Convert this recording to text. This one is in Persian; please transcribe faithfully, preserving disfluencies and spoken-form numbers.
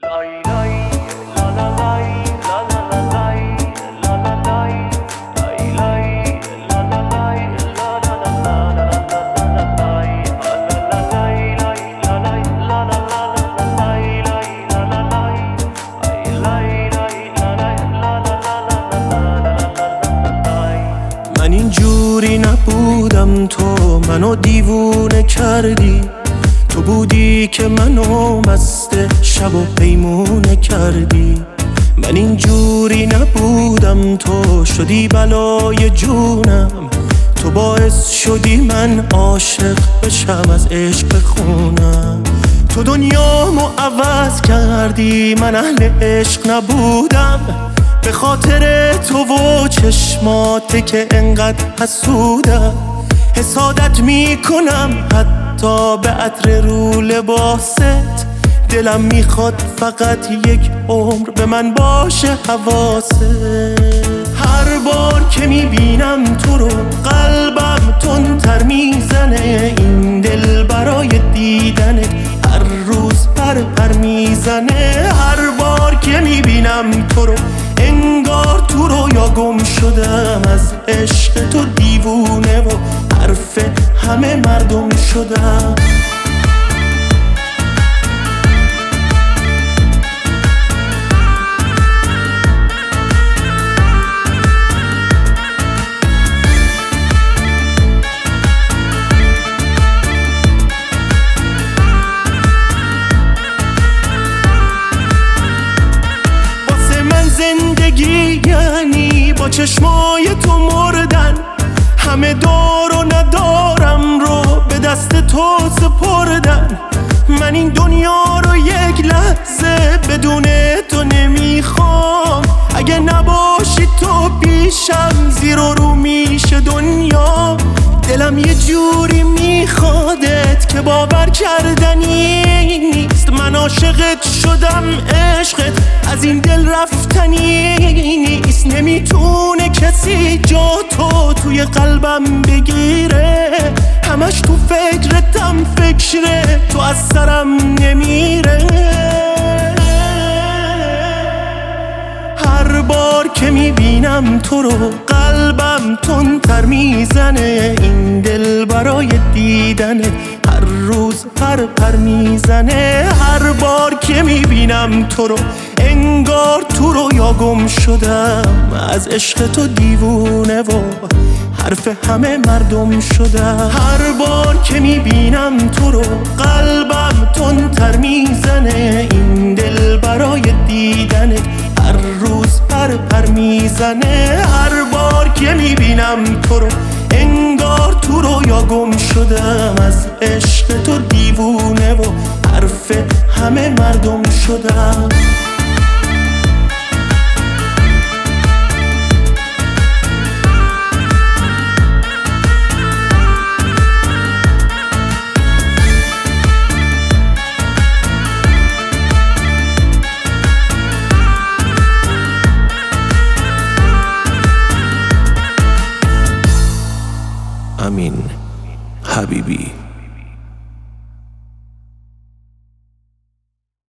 من اینجوری نبودم، تو منو دیوونه کردی. تو بودی که منو مست شب و پیمونه کردی. من اینجوری نبودم، تو شدی بلای جونم. تو باعث شدی من عاشق بشم، از عشق بخونم. تو دنیامو عوض کردی، من اهل عشق نبودم. به خاطر تو و چشماته که انقدر حسودم. حسادت میکنم حتی به عطر رو لباست. دلم میخواد فقط یک عمر به من باشه حواست. هر بار که میبینم تو رو قلبم تندتر میزنه. این دل برای دیدنت هر روز پر پر میزنه. هر بار که میبینم تو رو انگار تو رویا گم شدم. از عشق تو دیوونه و حرف همه مردم شدم. زندگی یعنی با چشمای تو مردن. همه دار و ندارم رو به دست تو سپردن. من این دنیا رو یک لحظه بدون تو نمیخوام. اگه نباشی تو پیشم زیر و رو میشه دنیا. دلم یه جوری میخوادت که باور کردنی نیست. من عاشقت شدم، عشقت از این دل رفتنی نیست. نمیتونه کسی جا تو توی قلبم بگیره. همش تو فکرتم، فکره تو از سرم نمیره. هر بار که میبینم تو رو قلبم تندتر میزنه. این دل برای دیدنت هر روز پر پر میزنه. هر بار که میبینم تو رو انگار تو رویا گم شدم. از عشق تو دیوونه و حرف همه مردم شدم. هر بار که میبینم تو رو قلبم تندتر میزنه. این دل برای دیدنت هر روز پر پر میزنه. هر بار که میبینم تو رو انگار تو رویا گم شدم. از عشق تو دیوونه و حرف همه مردم شدم. امین حبیبی.